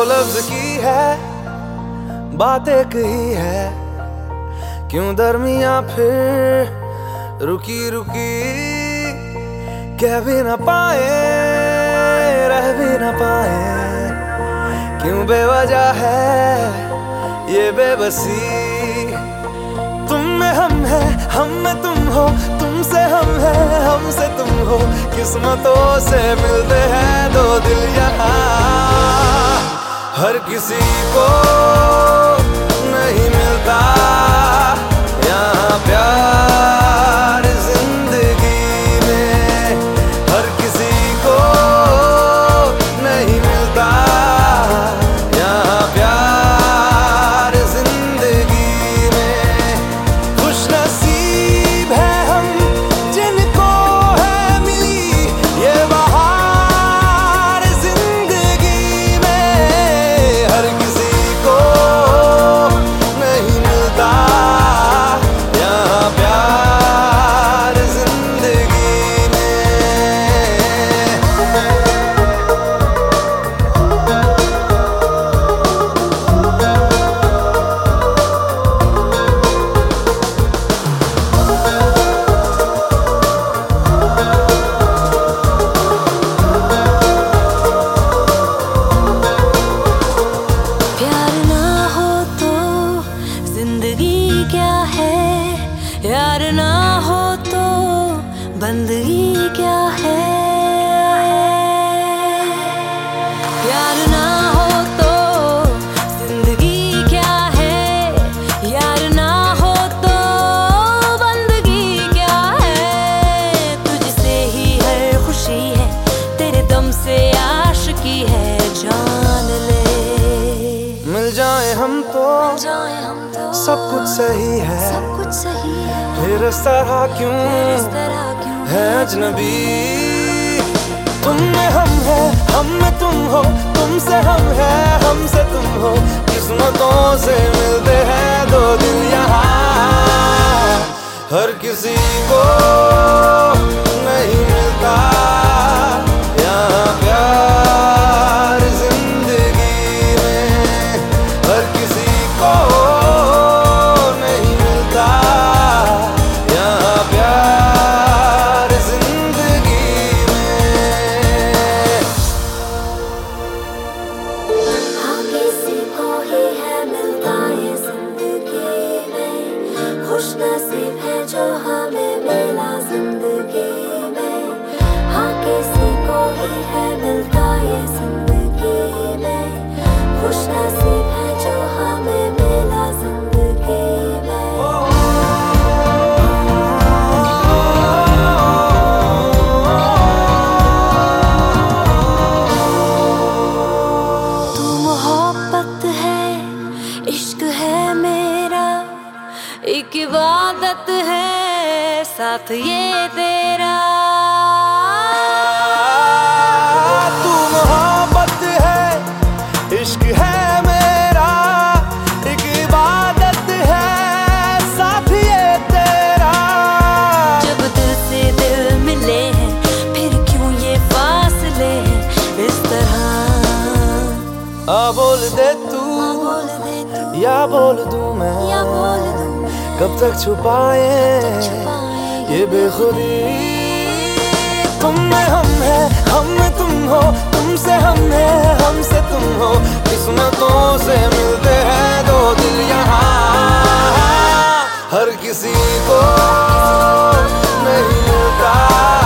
लफ्ज की है बात एक ही है, क्यों दरमिया फिर रुकी रुकी, कह भी ना पाए रह भी ना पाए, क्यों बेवजह है ये बेबसी। तुम में हम है, हम में तुम हो, तुमसे हम है, हमसे तुम हो, किस्मतों से मिलते हैं दो दिल यहाँ। हर किसी को नहीं मिलता यहाँ प्यार जिंदगी में, हर किसी को नहीं मिलता यहाँ प्यार जिंदगी में। खुश नसीब है हम जिनको है मिली ये बहार जिंदगी में, हर किसी को नहीं मिलता यहाँ प्यार जिंदगी में। प्यार ना हो तो जिंदगी क्या है, यार ना हो तो बंदगी क्या है। प्यार ना हो तो जिंदगी क्या है, यार ना हो तो बंदगी क्या है। तुझसे ही हर खुशी है, तेरे दम से आशिकी है, जान ले। मिल जाए हम तो सब कुछ सही है, सब कुछ सही है, फिर इस तरह क्यों इस तरह क्यों है अजनबी। तुम में हम है, हम में तुम हो, तुमसे हम है, हमसे तुम हो, किस्मतों से मिलते हैं दो दिल यहाँ। हर किसी को नहीं मिलता यहाँ प्यार जिंदगी में, हर किसी को नहीं मिलता यहाँ प्यार जिंदगी में। हाँ किसी को ही है मिलता ये जिंदगी में, खुश नसीब है जो हमें मिला जिंदगी में। हाँ किसी को ही है मिलता ये जिंदगी में, खुश नसीब है जो हमें मिला जिंदगी में। तू मोहब्बत है, इश्क है मेरा, एक इबादत है साथ ये तेरा। तू मोहब्बत है, इश्क है मेरा, एक इबादत है साथ ये तेरा। जब दिल से दिल मिले हैं, फिर क्यों ये फासले हैं इस तरह। आ बोल दे तू बोल दे तू या बोल दूं मैं, या बोल दूं कब तक छुपाए ये बेखुदी। तुम में हम है, हम में तुम हो, तुमसे हम है, हमसे तुम हो, किस्मतों से मिलते हैं दो दिल यहाँ। हर किसी को नहीं मिलता